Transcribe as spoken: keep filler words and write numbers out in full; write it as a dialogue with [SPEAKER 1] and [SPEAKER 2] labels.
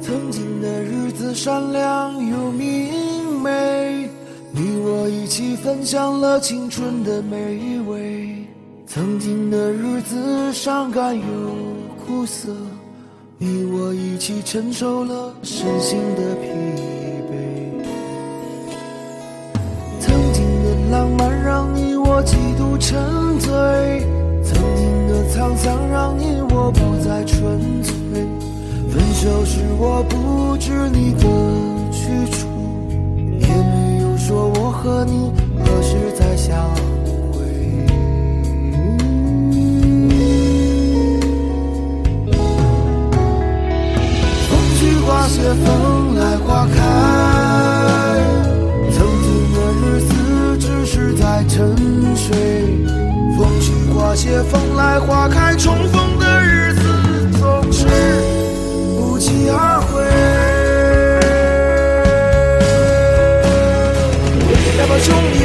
[SPEAKER 1] 曾经的日子闪亮又明媚，你我一起分享了青春的美味。曾经的日子伤感又苦涩，你我一起承受了身心的疲惫。曾经的浪漫让你我几度沉醉，曾经的沧桑让你我不再纯粹。分手时我不知你的去处，也没有说我和你何时再相会。风去花谢，风来花开，曾经的日子只是在沉睡。风去花谢，风来花开，重逢的日子总是不期而会。要把兄弟